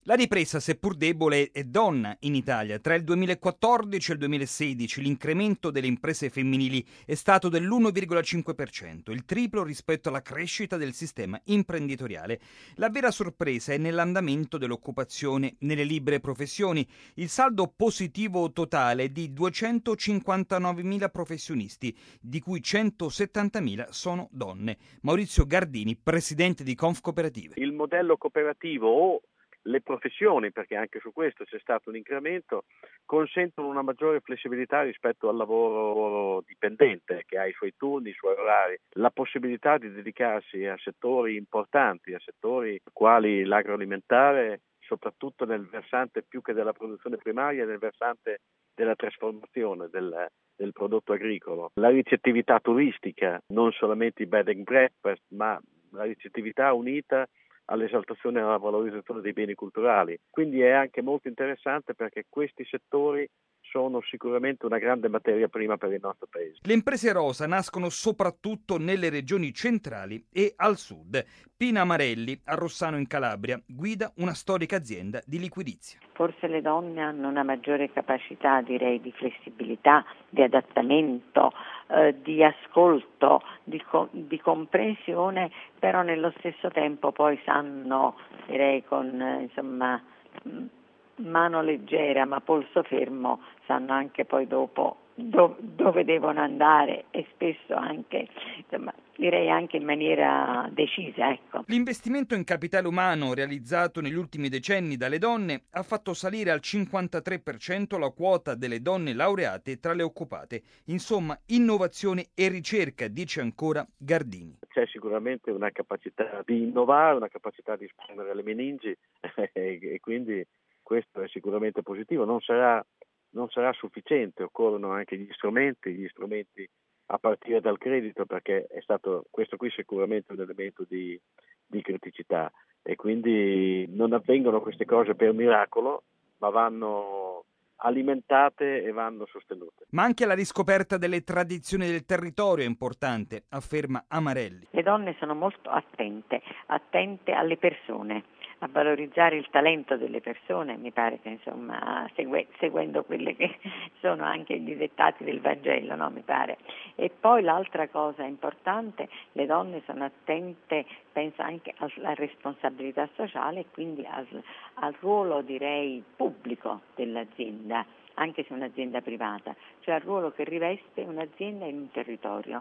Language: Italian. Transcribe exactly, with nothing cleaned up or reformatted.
La ripresa, seppur debole, è donna in Italia. Tra il duemilaquattordici e il duemilasedici l'incremento delle imprese femminili è stato dell'uno virgola cinque per cento, il triplo rispetto alla crescita del sistema imprenditoriale. La vera sorpresa è nell'andamento dell'occupazione nelle libere professioni. Il saldo positivo totale è di duecentocinquantanovemila professionisti, di cui centosettantamila sono donne. Maurizio Gardini, presidente di Confcooperative. Il modello cooperativo o le professioni, perché anche su questo c'è stato un incremento, consentono una maggiore flessibilità rispetto al lavoro dipendente, che ha i suoi turni, i suoi orari, la possibilità di dedicarsi a settori importanti, a settori quali l'agroalimentare, soprattutto nel versante più che della produzione primaria, nel versante della trasformazione del, del prodotto agricolo, la ricettività turistica, non solamente i bed and breakfast, ma la ricettività unita all'esaltazione e alla valorizzazione dei beni culturali. Quindi è anche molto interessante perché questi settori sono sicuramente una grande materia prima per il nostro paese. Le imprese rosa nascono soprattutto nelle regioni centrali e al sud. Pina Amarelli, a Rossano in Calabria, guida una storica azienda di liquidizia. Forse le donne hanno una maggiore capacità, direi, di flessibilità, di adattamento, eh, di ascolto, di, co- di comprensione, però nello stesso tempo poi sanno, direi con eh, insomma mano leggera ma polso fermo, sanno anche poi dopo do- dove devono andare e spesso anche, insomma, direi anche in maniera decisa, ecco. L'investimento in capitale umano realizzato negli ultimi decenni dalle donne ha fatto salire al cinquantatré per cento la quota delle donne laureate tra le occupate. Insomma, innovazione e ricerca, dice ancora Gardini. C'è sicuramente una capacità di innovare, una capacità di spandere le meningi e quindi questo è sicuramente positivo. Non sarà, non sarà sufficiente, occorrono anche gli strumenti, gli strumenti a partire dal credito, perché è stato questo qui sicuramente un elemento di, di criticità e quindi non avvengono queste cose per miracolo, ma vanno alimentate e vanno sostenute. Ma anche la riscoperta delle tradizioni del territorio è importante, afferma Amarelli. Le donne sono molto attente, attente alle persone, a valorizzare il talento delle persone, mi pare che insomma segue, seguendo quelli che sono anche gli dettati del Vangelo, no, mi pare. E poi l'altra cosa importante, le donne sono attente, penso anche alla responsabilità sociale e quindi al, al ruolo, direi, pubblico dell'azienda, anche se è un'azienda privata, cioè al ruolo che riveste un'azienda in un territorio.